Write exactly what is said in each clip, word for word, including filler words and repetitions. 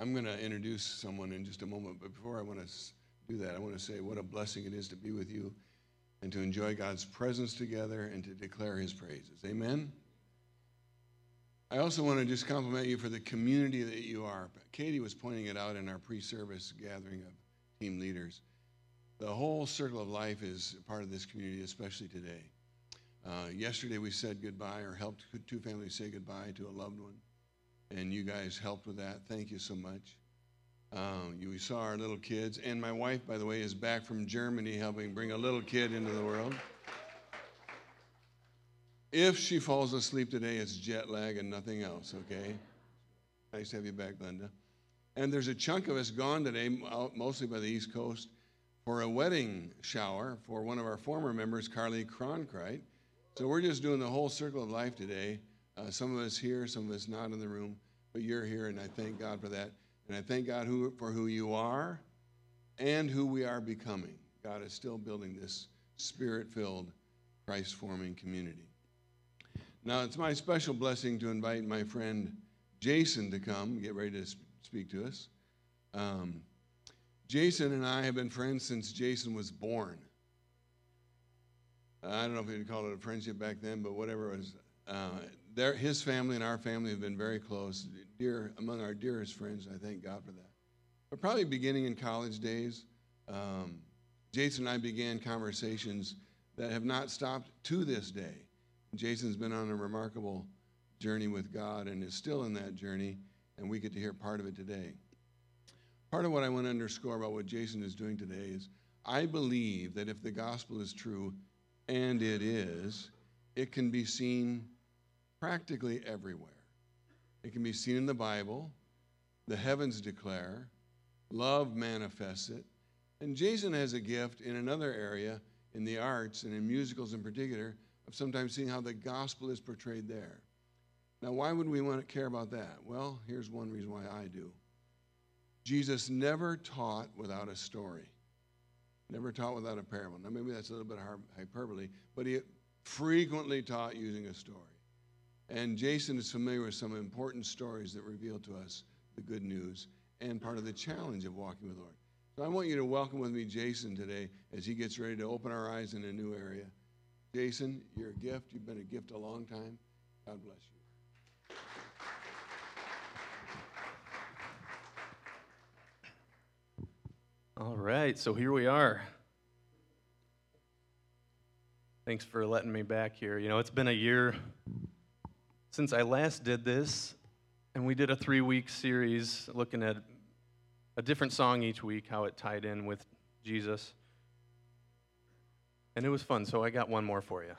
I'm going to introduce someone in just a moment, but before I want to do that, I want to say what a blessing it is to be with you and to enjoy God's presence together and to declare his praises. Amen? I also want to just compliment you for the community that you are. Katie was pointing it out in our pre-service gathering of team leaders. The whole circle of life is part of this community, especially today. Uh, yesterday we said goodbye or helped two families say goodbye to a loved one, and you guys helped with that. Thank you so much. Um, you, we saw our little kids, and my wife, by the way, is back from Germany helping bring a little kid into the world. If she falls asleep today, it's jet lag and nothing else, okay? Nice to have you back, Linda. And there's a chunk of us gone today, mostly by the East Coast, for a wedding shower for one of our former members, Carly Cronkright. So we're just doing the whole circle of life today. Uh, some of us here, some of us not in the room, but you're here, and I thank God for that. And I thank God who, for who you are and who we are becoming. God is still building this spirit-filled, Christ-forming community. Now, it's my special blessing to invite my friend Jason to come, get ready to speak to us. Um, Jason and I have been friends since Jason was born. I don't know if you'd call it a friendship back then, but whatever it was. Uh, their, his family and our family have been very close, dear among our dearest friends. I thank God for that. But probably beginning in college days, um, Jason and I began conversations that have not stopped to this day. Jason's been on a remarkable journey with God and is still in that journey, and we get to hear part of it today. Part of what I want to underscore about what Jason is doing today is I believe that if the gospel is true, and it is, it can be seen practically everywhere. It can be seen in the Bible. The heavens declare. Love manifests it. And Jason has a gift in another area, in the arts and in musicals in particular, of sometimes seeing how the gospel is portrayed there. Now, why would we want to care about that? Well, here's one reason why I do. Jesus never taught without a story. Never taught without a parable. Now, maybe that's a little bit of hyperbole, but he frequently taught using a story. And Jason is familiar with some important stories that reveal to us the good news and part of the challenge of walking with the Lord. So I want you to welcome with me Jason today as he gets ready to open our eyes in a new area. Jason, you're a gift. You've been a gift a long time. God bless you. All right, so here we are. Thanks for letting me back here. You know, it's been a year since I last did this, and we did a three-week series looking at a different song each week, how it tied in with Jesus. And it was fun, so I got one more for you.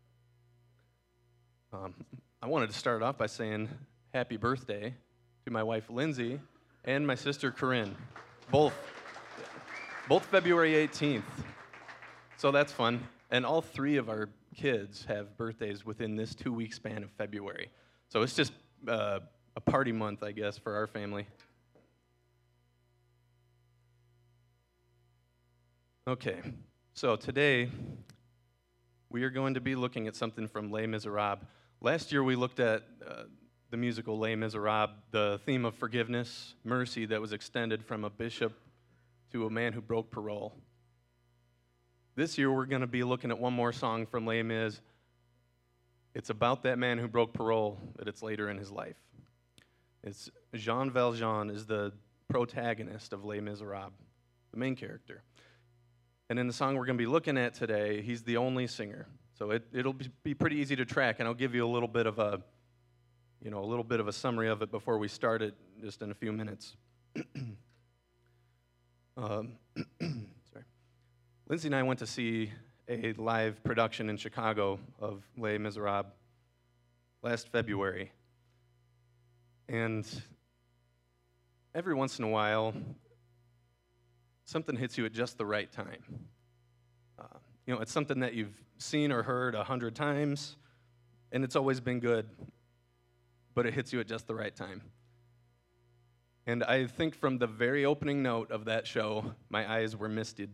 Um, I wanted to start off by saying happy birthday to my wife, Lindsay, and my sister, Corinne, both. Both February eighteenth, so that's fun. And all three of our kids have birthdays within this two-week span of February. So it's just uh, a party month, I guess, for our family. Okay, so today we are going to be looking at something from Les Miserables. Last year we looked at uh, the musical Les Miserables, the theme of forgiveness, mercy that was extended from a bishop to a man who broke parole. This year we're going to be looking at one more song from Les Mis. It's about that man who broke parole, but it's later in his life. It's Jean Valjean is the protagonist of Les Miserables, the main character. And in the song we're going to be looking at today, he's the only singer. So it, it'll be pretty easy to track, and I'll give you a little bit of a, you know, a little bit of a summary of it before we start it just in a few minutes. Um, sorry. Lindsay and I went to see a live production in Chicago of Les Miserables last February. And every once in a while, something hits you at just the right time. Uh, you know, it's something that you've seen or heard a hundred times, and it's always been good, but it hits you at just the right time. And I think from the very opening note of that show, my eyes were misted.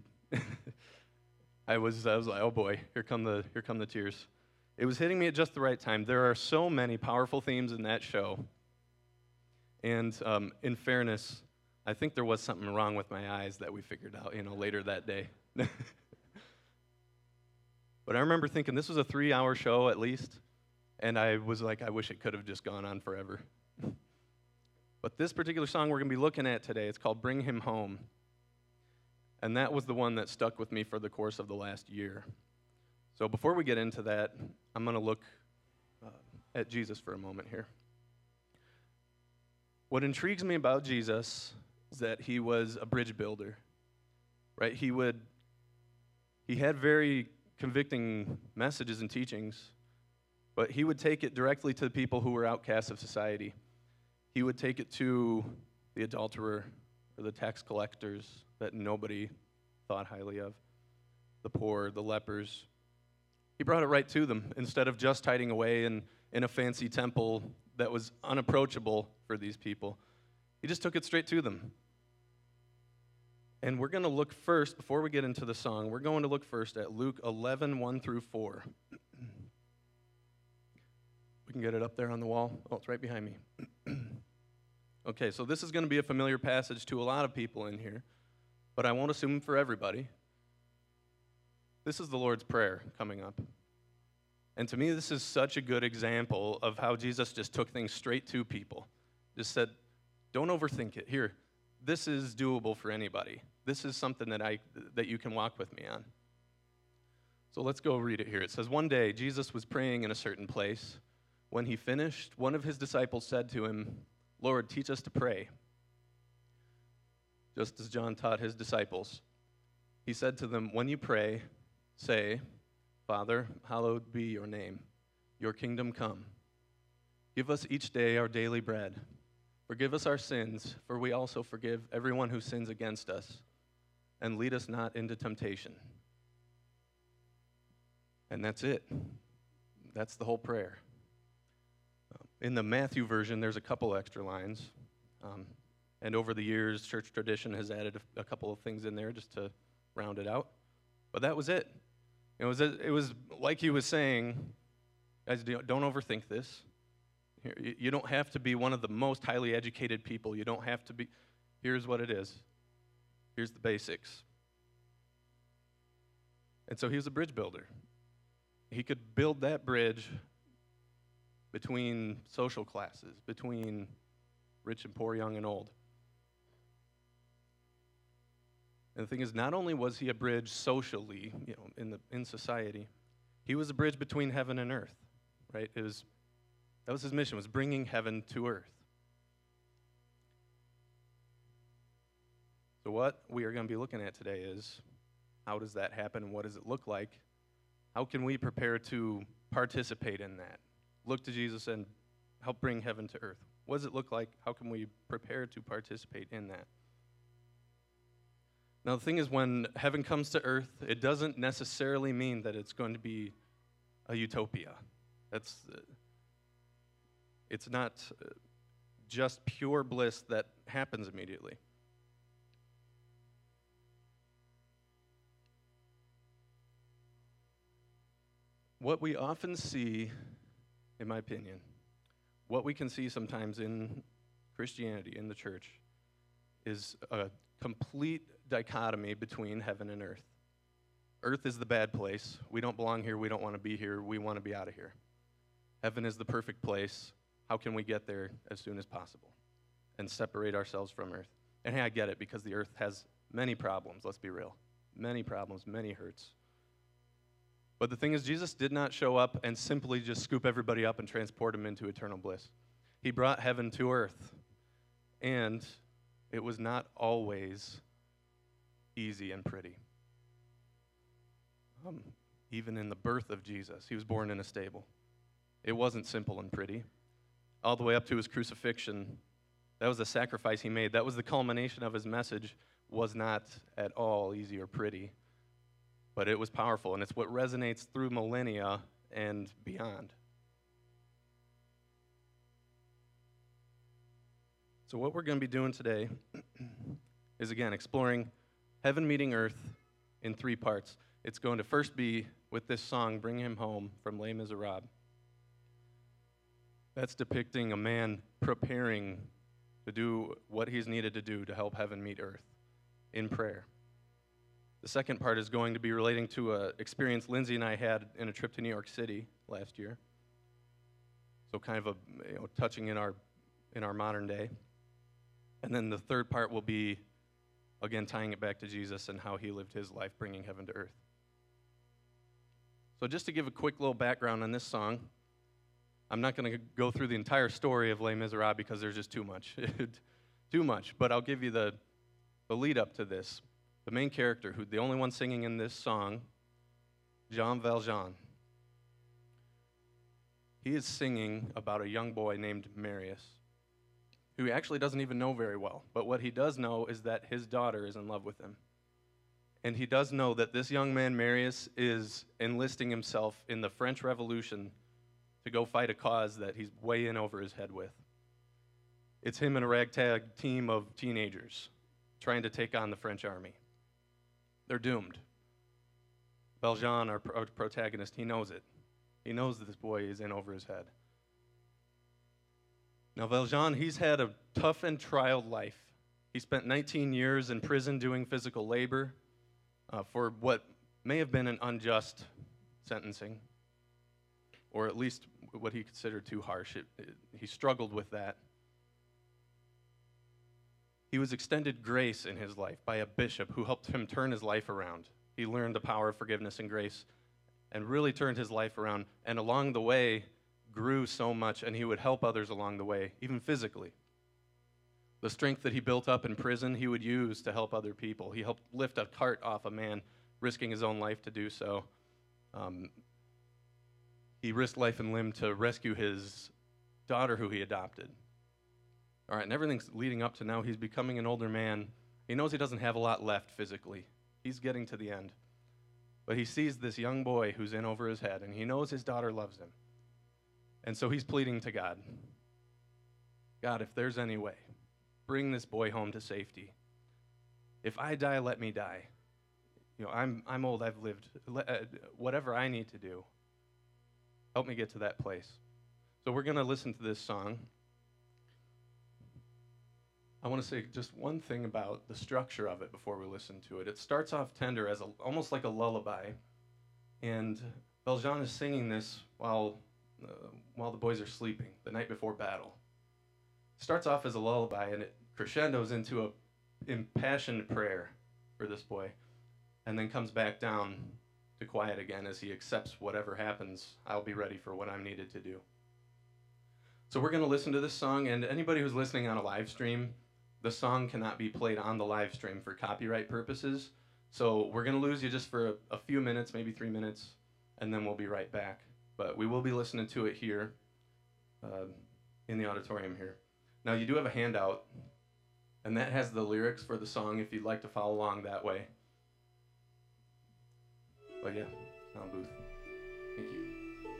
I was, I was like, oh boy, here come the, here come the tears. It was hitting me at just the right time. There are so many powerful themes in that show. And um, in fairness, I think there was something wrong with my eyes that we figured out, you know, later that day. But I remember thinking this was a three-hour show at least, and I was like, I wish it could have just gone on forever. But this particular song we're going to be looking at today, it's called Bring Him Home. And that was the one that stuck with me for the course of the last year. So before we get into that, I'm going to look uh, at Jesus for a moment here. What intrigues me about Jesus is that he was a bridge builder, right? He would, he had very convicting messages and teachings, but he would take it directly to the people who were outcasts of society. He would take it to the adulterer or the tax collectors that nobody thought highly of, the poor, the lepers. He brought it right to them instead of just hiding away in, in a fancy temple that was unapproachable for these people. He just took it straight to them. And we're going to look first, before we get into the song, we're going to look first at Luke eleven, one through four. We can get it up there on the wall. Oh, it's right behind me. Okay, so this is going to be a familiar passage to a lot of people in here, but I won't assume for everybody. This is the Lord's Prayer coming up. And to me, this is such a good example of how Jesus just took things straight to people. Just said, don't overthink it. Here, this is doable for anybody. This is something that I that you can walk with me on. So let's go read it here. It says, one day Jesus was praying in a certain place. When he finished, one of his disciples said to him, Lord, teach us to pray, just as John taught his disciples. He said to them, when you pray, say, Father, hallowed be your name. Your kingdom come. Give us each day our daily bread. Forgive us our sins, for we also forgive everyone who sins against us. And lead us not into temptation. And that's it. That's the whole prayer. In the Matthew version, there's a couple extra lines. Um, and over the years, church tradition has added a, a couple of things in there just to round it out. But that was it. It was, it was like he was saying, guys, don't overthink this. You don't have to be one of the most highly educated people. You don't have to be. Here's what it is. Here's the basics. And so he was a bridge builder. He could build that bridge between social classes, between rich and poor, young and old. And the thing is, not only was he a bridge socially, you know, in the in society, he was a bridge between heaven and earth, right? It was That was his mission, was bringing heaven to earth. So what we are going to be looking at today is, how does that happen and what does it look like? How can we prepare to participate in that? Look to Jesus and help bring heaven to earth. What does it look like? How can we prepare to participate in that? Now the thing is, when heaven comes to earth, it doesn't necessarily mean that it's going to be a utopia. That's... Uh, It's not just pure bliss that happens immediately. What we often see, in my opinion, what we can see sometimes in Christianity, in the church, is a complete dichotomy between heaven and earth. Earth is the bad place. We don't belong here. We don't want to be here. We want to be out of here. Heaven is the perfect place. How can we get there as soon as possible and separate ourselves from earth? And hey, I get it, because the earth has many problems, let's be real. Many problems, many hurts. But the thing is, Jesus did not show up and simply just scoop everybody up and transport them into eternal bliss. He brought heaven to earth. And it was not always easy and pretty. Um, even in the birth of Jesus, he was born in a stable. It wasn't simple and pretty. All the way up to his crucifixion, that was the sacrifice he made. That was the culmination of his message, was not at all easy or pretty. But it was powerful, and it's what resonates through millennia and beyond. So what we're going to be doing today is, again, exploring heaven meeting earth in three parts. It's going to first be with this song, Bring Him Home, from Les Miserables. That's depicting a man preparing to do what he's needed to do to help heaven meet earth in prayer. The second part is going to be relating to an experience Lindsay and I had in a trip to New York City last year. So kind of a, you know, touching in our in our modern day. And then the third part will be, again, tying it back to Jesus and how he lived his life bringing heaven to earth. So just to give a quick little background on this song, I'm not going to go through the entire story of Les Miserables because there's just too much. too much. But I'll give you the, the lead up to this. The main character, who the only one singing in this song, Jean Valjean. He is singing about a young boy named Marius, who he actually doesn't even know very well. But what he does know is that his daughter is in love with him. And he does know that this young man, Marius, is enlisting himself in the French Revolution to go fight a cause that he's way in over his head with. It's him and a ragtag team of teenagers trying to take on the French army. They're doomed. Valjean, our, our protagonist, he knows it. He knows that this boy is in over his head. Now, Valjean, he's had a tough and trialed life. He spent nineteen years in prison doing physical labor uh, for what may have been an unjust sentencing, or at least what he considered too harsh. It, it, he struggled with that. He was extended grace in his life by a bishop who helped him turn his life around. He learned the power of forgiveness and grace and really turned his life around, and along the way grew so much, and he would help others along the way, even physically. The strength that he built up in prison, he would use to help other people. He helped lift a cart off a man, risking his own life to do so. Um, he risked life and limb to rescue his daughter, who he adopted. All right, and everything's leading up to now. He's becoming an older man. He knows he doesn't have a lot left physically. He's getting to the end. But he sees this young boy who's in over his head, and he knows his daughter loves him. And so he's pleading to God. God, if there's any way, bring this boy home to safety. If I die, let me die. You know, I'm I'm old, I've lived. Let, uh, whatever I need to do, help me get to that place. So we're going to listen to this song. I want to say just one thing about the structure of it before we listen to it. It starts off tender as a, almost like a lullaby, and Valjean is singing this while uh, while the boys are sleeping the night before battle. It starts off as a lullaby, and it crescendos into a impassioned prayer for this boy, and then comes back down to quiet again as he accepts whatever happens. I'll be ready for what I'm needed to do. So we're going to listen to this song, and anybody who's listening on a live stream, the song cannot be played on the live stream for copyright purposes. So we're going to lose you just for a, a few minutes, maybe three minutes, and then we'll be right back. But we will be listening to it here uh, in the auditorium here. Now, you do have a handout, and that has the lyrics for the song if you'd like to follow along that way. But yeah, sound booth. Thank you.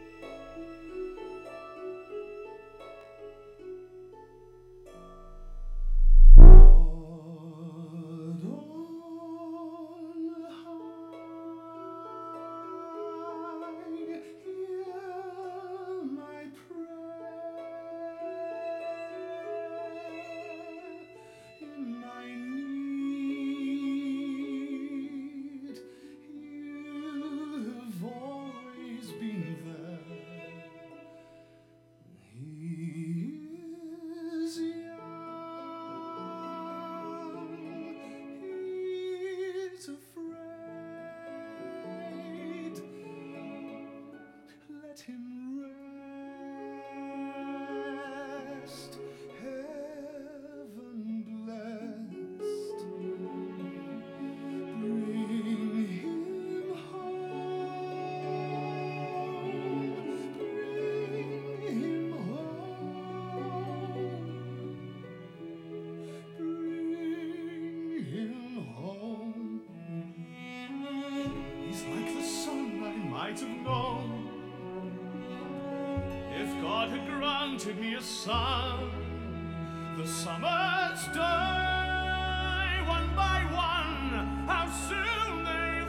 Me a son, the summers die one by one, how soon they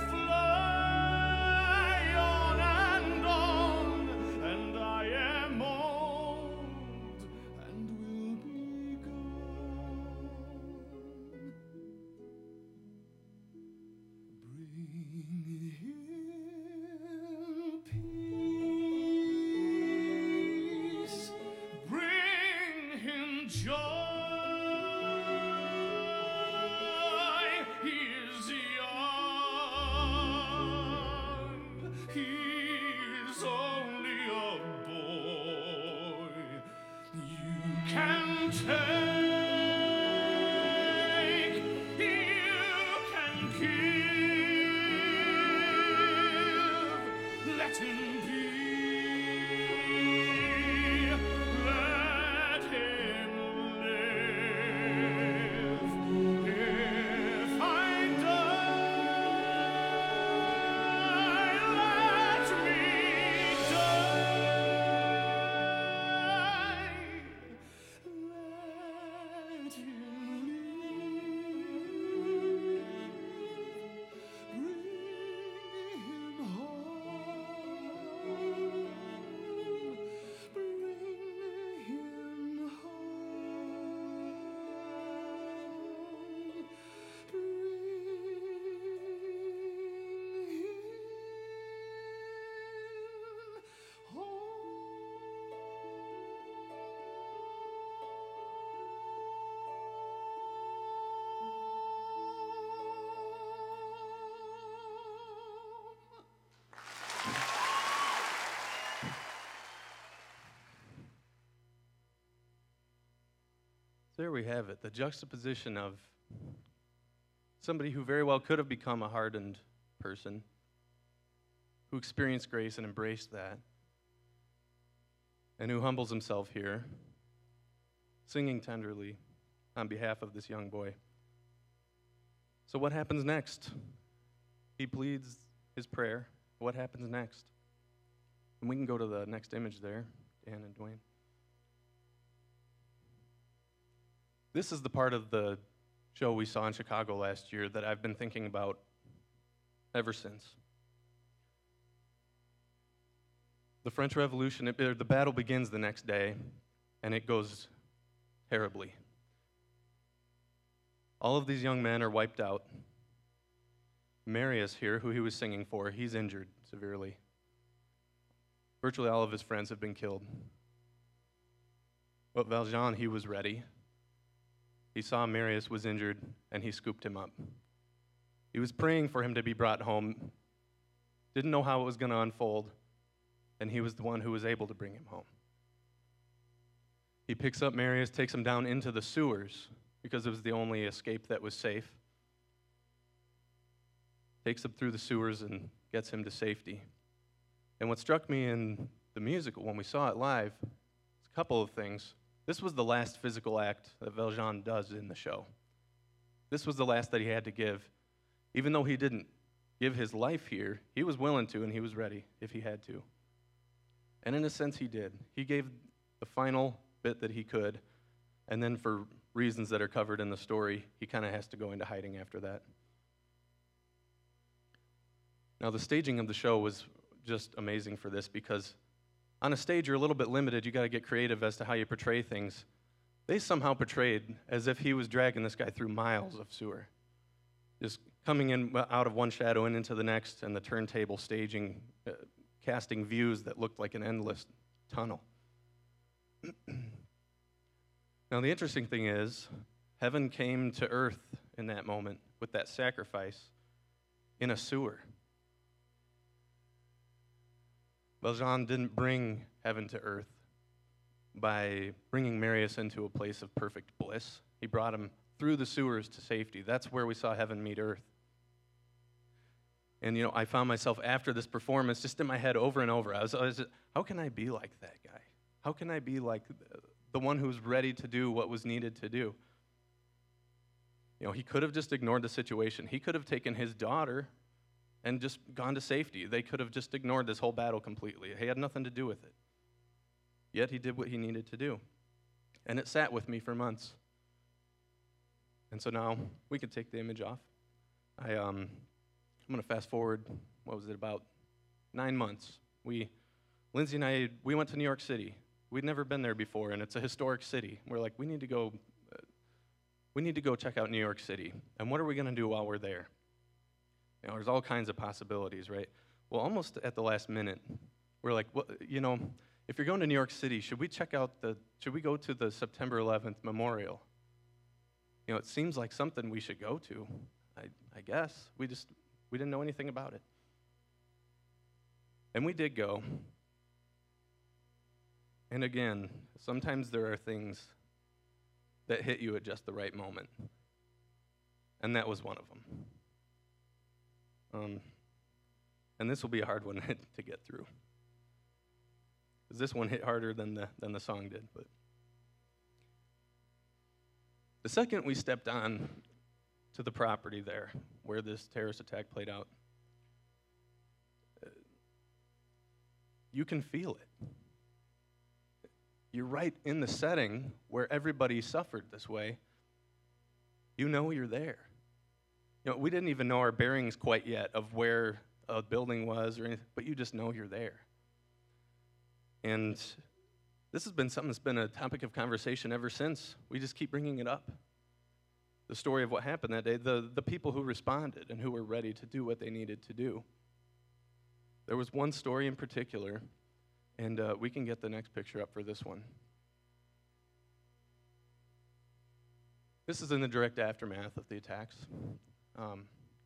fly on and on, and I am old and will be gone. take, you can give. Let him be. Let him live. If I die, let me die. Let him There we have it, the juxtaposition of somebody who very well could have become a hardened person, who experienced grace and embraced that, and who humbles himself here, singing tenderly on behalf of this young boy. So what happens next? He pleads his prayer. What happens next? And we can go to the next image there, Dan and Dwayne. This is the part of the show we saw in Chicago last year that I've been thinking about ever since. The French Revolution, it, the battle begins the next day, and it goes terribly. All of these young men are wiped out. Marius here, who he was singing for, he's injured severely. Virtually all of his friends have been killed. But Valjean, he was ready. He saw Marius was injured, and he scooped him up. He was praying for him to be brought home, didn't know how it was going to unfold, and he was the one who was able to bring him home. He picks up Marius, takes him down into the sewers, because it was the only escape that was safe. Takes him through the sewers and gets him to safety. And what struck me in the musical when we saw it live is a couple of things. This was the last physical act that Valjean does in the show. This was the last that he had to give. Even though he didn't give his life here, he was willing to and he was ready if he had to. And in a sense, he did. He gave the final bit that he could, and then for reasons that are covered in the story, he kind of has to go into hiding after that. Now, the staging of the show was just amazing for this because on a stage, you're a little bit limited. You got to get creative as to how you portray things. They somehow portrayed as if he was dragging this guy through miles of sewer, just coming in out of one shadow and into the next, and the turntable staging, uh, casting views that looked like an endless tunnel. Now, the interesting thing is, heaven came to earth in that moment with that sacrifice in a sewer. Valjean didn't bring heaven to earth by bringing Marius into a place of perfect bliss. He brought him through the sewers to safety. That's where we saw heaven meet earth. And, you know, I found myself after this performance just in my head over and over. I was, I was just, how can I be like that guy? How can I be like the one who's ready to do what was needed to do? You know, he could have just ignored the situation. He could have taken his daughter and just gone to safety. They could have just ignored this whole battle completely. He had nothing to do with it. Yet he did what he needed to do. And it sat with me for months. And so now we can take the image off. I, um, I'm going to fast forward, what was it, about nine months. We, Lindsay and I, we went to New York City. We'd never been there before, and it's a historic city. We're like, we need to go, uh, we need to go check out New York City. And what are we going to do while we're there? You know, there's all kinds of possibilities, right? Well, almost at the last minute, we're like, well, you know, if you're going to New York City, should we check out the, should we go to the September eleventh memorial? You know, it seems like something we should go to, I, I guess. We just, we didn't know anything about it. And we did go. And again, sometimes there are things that hit you at just the right moment. And that was one of them. Um, and this will be a hard one to get through. Because this one hit harder than the, than the song did. But the second we stepped on to the property there, where this terrorist attack played out, uh, you can feel it. You're right in the setting where everybody suffered this way. You know you're there. You know, we didn't even know our bearings quite yet of where a building was or anything, but you just know you're there. And this has been something that's been a topic of conversation ever since. We just keep bringing it up. The story of what happened that day, the, the people who responded and who were ready to do what they needed to do. There was one story in particular, and uh, we can get the next picture up for this one. This is in the direct aftermath of the attacks. Um,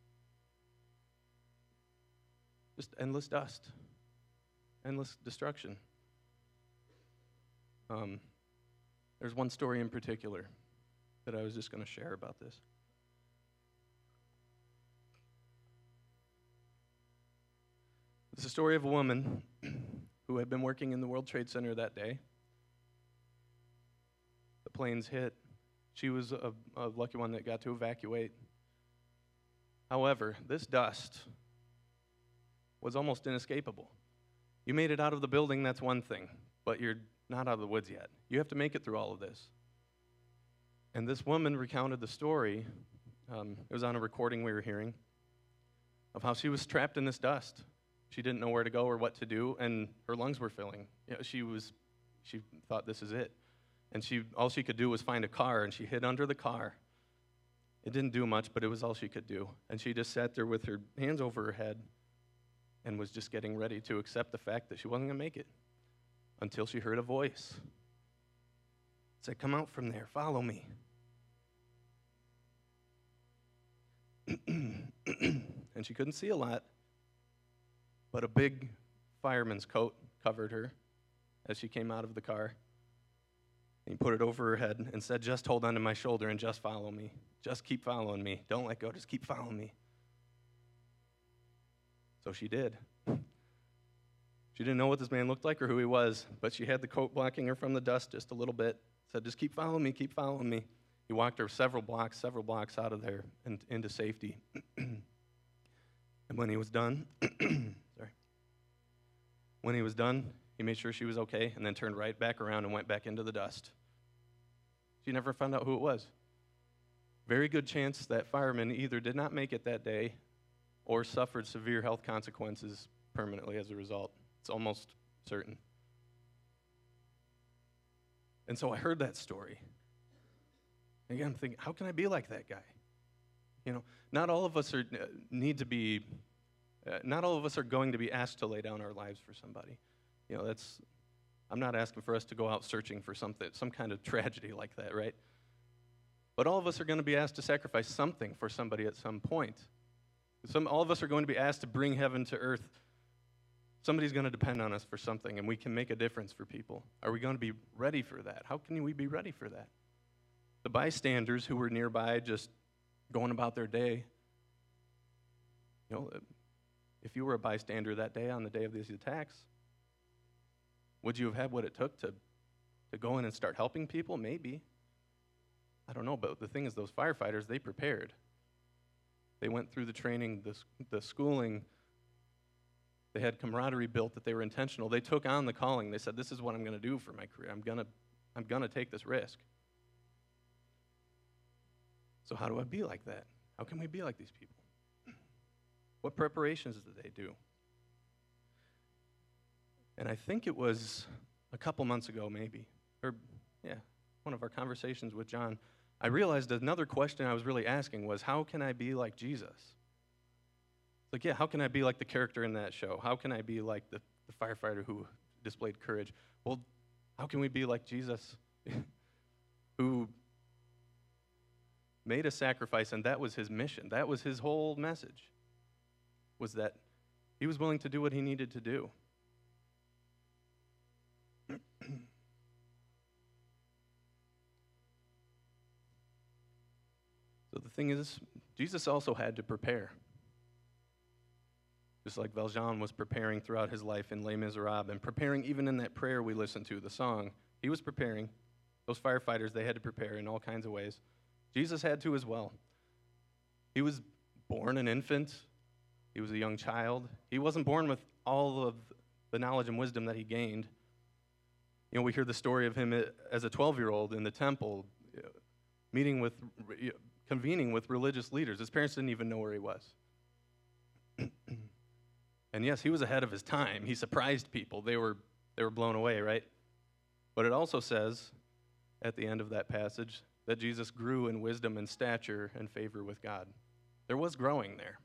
just endless dust, endless destruction. Um, there's one story in particular that I was just going to share about this. It's a story of a woman who had been working in the World Trade Center that day. The planes hit. She was a, a lucky one that got to evacuate. However, this dust was almost inescapable. You made it out of the building, that's one thing, but you're not out of the woods yet. You have to make it through all of this. And this woman recounted the story, um, it was on a recording we were hearing, of how she was trapped in this dust. She didn't know where to go or what to do, and her lungs were filling. You know, she was, she thought, this is it. And she, all she could do was find a car, and she hid under the car. It didn't do much, but it was all she could do. And she just sat there with her hands over her head and was just getting ready to accept the fact that she wasn't going to make it until she heard a voice. It said, "Come out from there, follow me." And she couldn't see a lot, but a big fireman's coat covered her as she came out of the car. And he put it over her head and said, "Just hold onto my shoulder and just follow me. Just keep following me. Don't let go, just keep following me." So she did. She didn't know what this man looked like or who he was, but she had the coat blocking her from the dust just a little bit. Said, "Just keep following me, keep following me." He walked her several blocks, several blocks out of there and into safety. And when he was done, sorry, when he was done, he made sure she was okay and then turned right back around and went back into the dust. She never found out who it was. Very good chance that fireman either did not make it that day or suffered severe health consequences permanently as a result. It's almost certain. And so I heard that story. Again, I'm thinking, how can I be like that guy? You know, not all of us are uh, need to be, uh, not all of us are going to be asked to lay down our lives for somebody. You know, that's, I'm not asking for us to go out searching for something, some kind of tragedy like that, right? But all of us are going to be asked to sacrifice something for somebody at some point. Some, all of us are going to be asked to bring heaven to earth. Somebody's going to depend on us for something, and we can make a difference for people. Are we going to be ready for that? How can we be ready for that? The bystanders who were nearby just going about their day, you know, if you were a bystander that day on the day of these attacks, would you have had what it took to, to go in and start helping people? Maybe. I don't know, but the thing is, those firefighters, they prepared. They went through the training, the, the schooling. They had camaraderie built that they were intentional. They took on the calling. They said, "This is what I'm going to do for my career. I'm going to I'm going to take this risk." So how do I be like that? How can we be like these people? What preparations did they do? And I think it was a couple months ago, maybe, or yeah, one of our conversations with John, I realized another question I was really asking was, how can I be like Jesus? It's like, yeah, how can I be like the character in that show? How can I be like the, the firefighter who displayed courage? Well, how can we be like Jesus who made a sacrifice, and that was his mission. That was his whole message, was that he was willing to do what he needed to do. So the thing is, Jesus also had to prepare. Just like Valjean was preparing throughout his life in Les Miserables, and preparing even in that prayer we listened to, the song, he was preparing. Those firefighters, they had to prepare in all kinds of ways. Jesus had to as well. He was born an infant. He was a young child. He wasn't born with all of the knowledge and wisdom that he gained. You know, we hear the story of him as a twelve-year-old in the temple, meeting with, convening with religious leaders. His parents didn't even know where he was. And yes, he was ahead of his time. He surprised people. They were, they were blown away, right? But it also says at the end of that passage that Jesus grew in wisdom and stature and favor with God. There was growing there.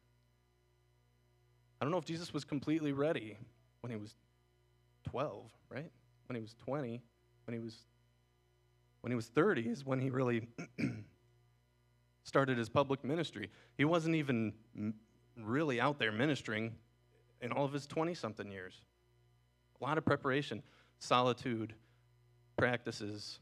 I don't know if Jesus was completely ready when he was twelve, right? When he was twenty, when he was when he was thirty is when he really started his public ministry. He wasn't even really out there ministering in all of his twenty-something years. A lot of preparation, solitude, practices,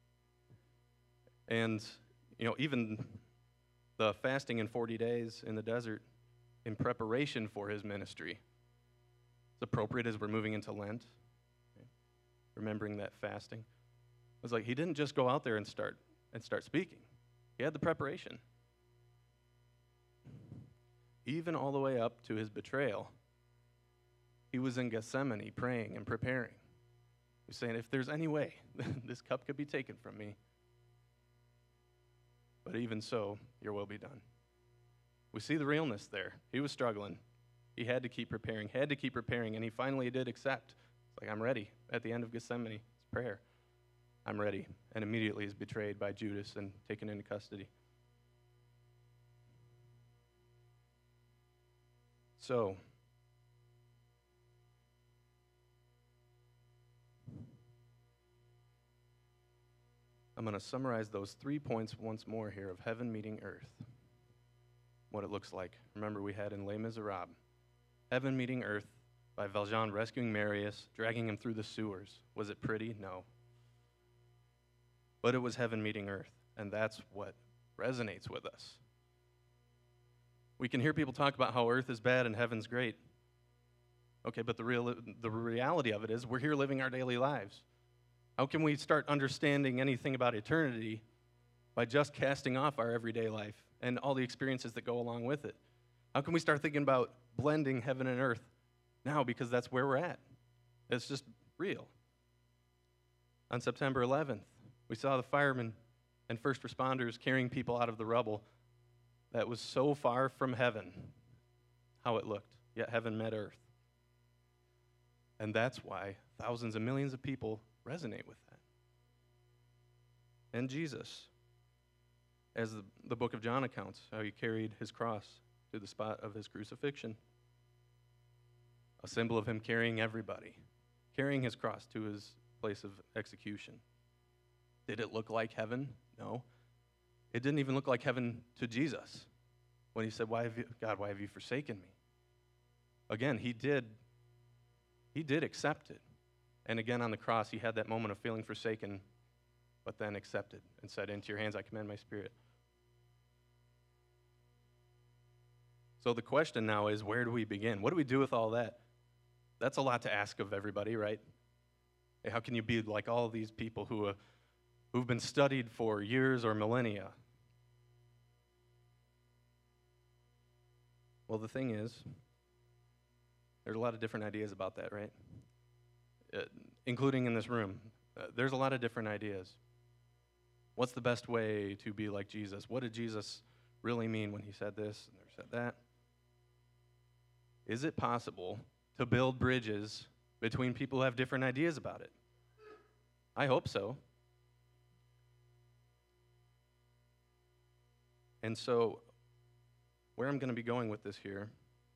and you know, even the fasting in forty days in the desert in preparation for his ministry. It's appropriate as we're moving into Lent, okay? Remembering that fasting. It was like he didn't just go out there and start and start speaking. He had the preparation. Even all the way up to his betrayal, he was in Gethsemane praying and preparing. He was saying, if there's any way this cup could be taken from me, but even so, your will be done. We see the realness there. He was struggling. He had to keep preparing, had to keep preparing, and he finally did accept. It's like, I'm ready. At the end of Gethsemane, it's prayer. I'm ready. And immediately is betrayed by Judas and taken into custody. So, I'm going to summarize those three points once more here of heaven meeting earth. What it looks like. Remember, we had in Les Miserables, heaven meeting earth by Valjean rescuing Marius, dragging him through the sewers. Was it pretty? No. But it was heaven meeting earth, and that's what resonates with us. We can hear people talk about how earth is bad and heaven's great. Okay, but the real the reality of it is we're here living our daily lives. How can we start understanding anything about eternity by just casting off our everyday life and all the experiences that go along with it? How can we start thinking about blending heaven and earth now, because that's where we're at? It's just real. On September eleventh, we saw the firemen and first responders carrying people out of the rubble that was so far from heaven, how it looked, yet heaven met earth. And that's why thousands and millions of people resonate with that. And Jesus, as the, the book of John accounts, how he carried his cross to the spot of his crucifixion, a symbol of him carrying everybody, carrying his cross to his place of execution. Did it look like heaven? No. It didn't even look like heaven to Jesus when he said, "Why have you, God, why have you forsaken me?" Again, he did, he did accept it. And again, on the cross, he had that moment of feeling forsaken, but then accepted and said, "Into your hands I commend my spirit." So the question now is, where do we begin? What do we do with all that? That's a lot to ask of everybody, right? Hey, how can you be like all these people who, uh, who've been studied for years or millennia? Well, the thing is, there's a lot of different ideas about that, right? Uh, including in this room. Uh, there's a lot of different ideas. What's the best way to be like Jesus? What did Jesus really mean when he said this and said that? Is it possible to build bridges between people who have different ideas about it? I hope so. And so, where I'm going to be going with this here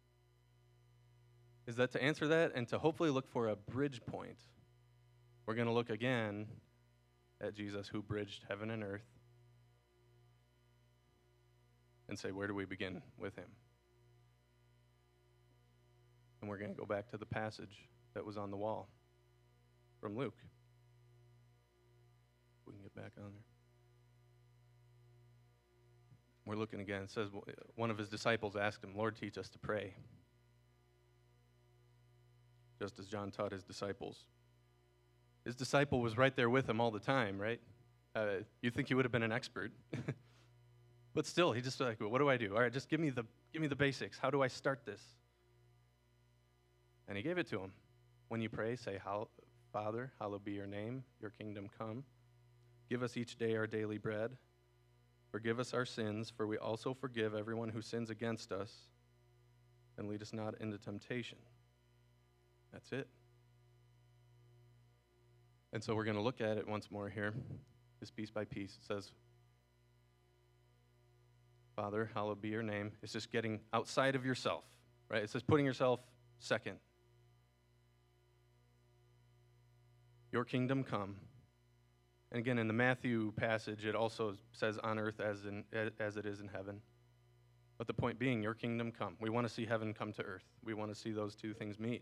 is that to answer that and to hopefully look for a bridge point, we're going to look again at Jesus who bridged heaven and earth and say, where do we begin with him? And we're going to go back to the passage that was on the wall from Luke. We can get back on there. We're looking again. It says one of his disciples asked him, Lord, teach us to pray, just as John taught his disciples. His disciple was right there with him all the time, right? Uh, you'd think he would have been an expert. But still, he just like, well, what do I do? All right, just give me the give me the basics. How do I start this? And he gave it to him. When you pray, say, Father, hallowed be your name, your kingdom come. Give us each day our daily bread. Forgive us our sins, for we also forgive everyone who sins against us. And lead us not into temptation. That's it. And so we're going to look at it once more here, just piece by piece. It says, Father, hallowed be your name. It's just getting outside of yourself, right? It says putting yourself second. Your kingdom come. And again, in the Matthew passage, it also says on earth as in as it is in heaven. But the point being, your kingdom come. We want to see heaven come to earth. We want to see those two things meet.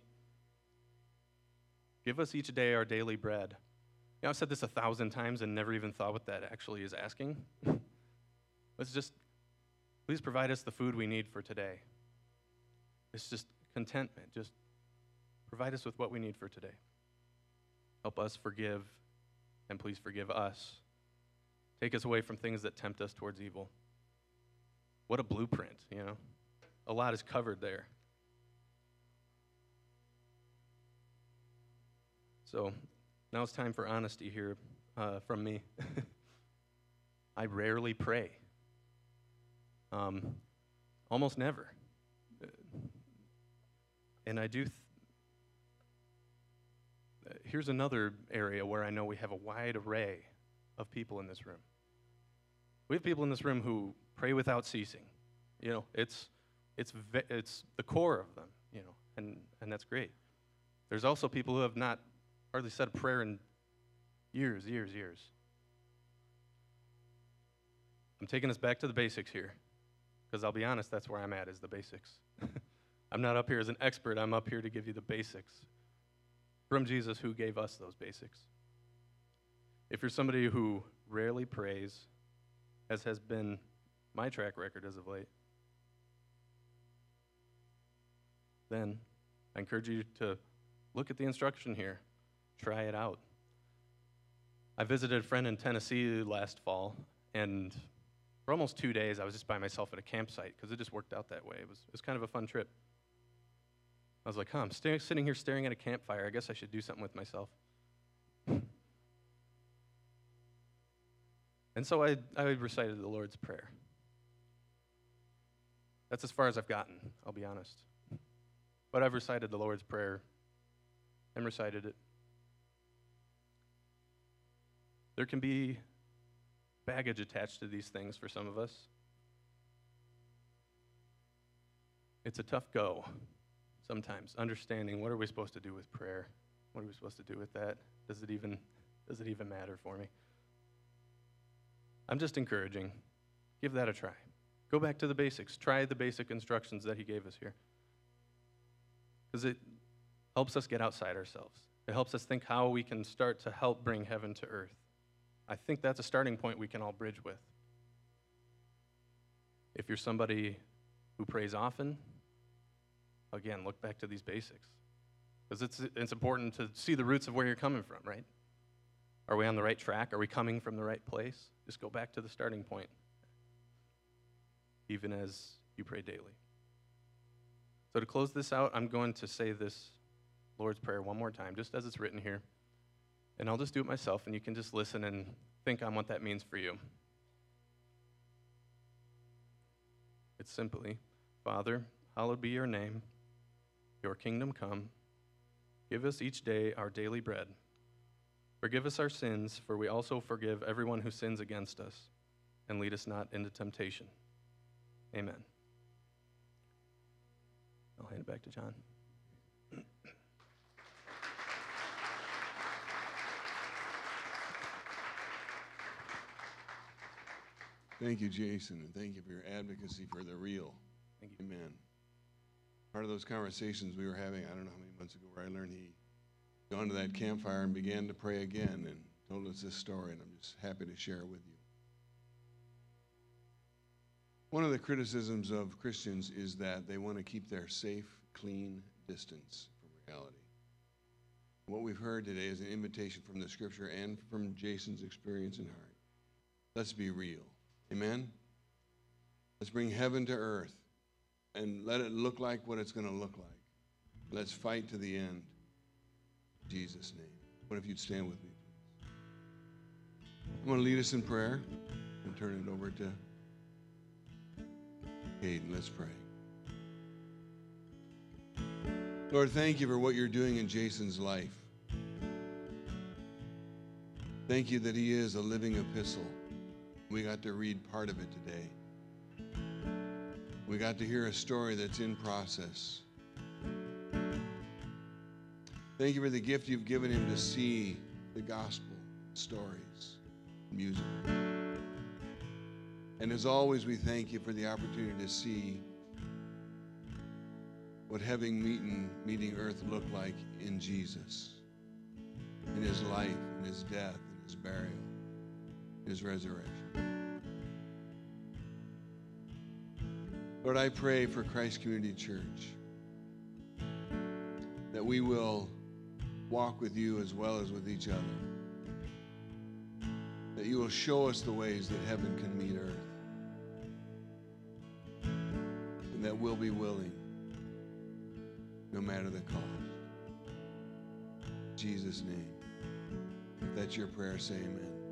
Give us each day our daily bread. You know, I've said this a thousand times and never even thought what that actually is asking. Let's just, please provide us the food we need for today. It's just contentment. Just provide us with what we need for today. Help us forgive, and please forgive us. Take us away from things that tempt us towards evil. What a blueprint, you know. A lot is covered there. So now it's time for honesty here uh, from me. I rarely pray. Um, almost never. And I do... Th- Here's another area where I know we have a wide array of people in this room. We have people in this room who pray without ceasing. You know, it's it's ve- it's the core of them, you know, and, and that's great. There's also people who have not hardly said a prayer in years, years, years. I'm taking us back to the basics here, because I'll be honest, that's where I'm at, is the basics. I'm not up here as an expert. I'm up here to give you the basics from Jesus, who gave us those basics. If you're somebody who rarely prays, as has been my track record as of late, then I encourage you to look at the instruction here. Try it out. I visited a friend in Tennessee last fall, and for almost two days I was just by myself at a campsite because it just worked out that way. It was, it was kind of a fun trip. I was like, huh, I'm st- sitting here staring at a campfire. I guess I should do something with myself. And so I, I recited the Lord's Prayer. That's as far as I've gotten, I'll be honest. But I've recited the Lord's Prayer and recited it. There can be baggage attached to these things for some of us. It's a tough go. Sometimes understanding, what are we supposed to do with prayer? What are we supposed to do with that? Does it even does it even matter for me? I'm just encouraging. Give that a try. Go back to the basics. Try the basic instructions that he gave us here. Because it helps us get outside ourselves. It helps us think how we can start to help bring heaven to earth. I think that's a starting point we can all bridge with. If you're somebody who prays often, again, look back to these basics. Because it's, it's important to see the roots of where you're coming from, right? Are we on the right track? Are we coming from the right place? Just go back to the starting point, even as you pray daily. So to close this out, I'm going to say this Lord's Prayer one more time, just as it's written here. And I'll just do it myself, and you can just listen and think on what that means for you. It's simply, Father, hallowed be your name. Your kingdom come. Give us each day our daily bread. Forgive us our sins, for we also forgive everyone who sins against us. And lead us not into temptation. Amen. I'll hand it back to John. Thank you, Jason, and thank you for your advocacy for the real. Thank you. Amen. Part of those conversations we were having, I don't know how many months ago, where I learned he gone to that campfire and began to pray again and told us this story, and I'm just happy to share it with you. One of the criticisms of Christians is that they want to keep their safe, clean distance from reality. What we've heard today is an invitation from the scripture and from Jason's experience and heart. Let's be real. Amen? Let's bring heaven to earth and let it look like what it's going to look like. Let's fight to the end. In Jesus' name. What if you'd stand with me, please? I'm going to lead us in prayer and turn it over to Hayden. Let's pray. Lord, thank you for what you're doing in Jason's life. Thank you that he is a living epistle. We got to read part of it today. We got to hear a story that's in process. Thank you for the gift you've given him to see the gospel stories, music. And as always, we thank you for the opportunity to see what heaven meeting, meeting earth looked like in Jesus, in his life, in his death, in his burial, in his resurrection. Lord, I pray for Christ Community Church that we will walk with you as well as with each other, that you will show us the ways that heaven can meet earth, and that we'll be willing no matter the cost. In Jesus' name. If that's your prayer, say amen.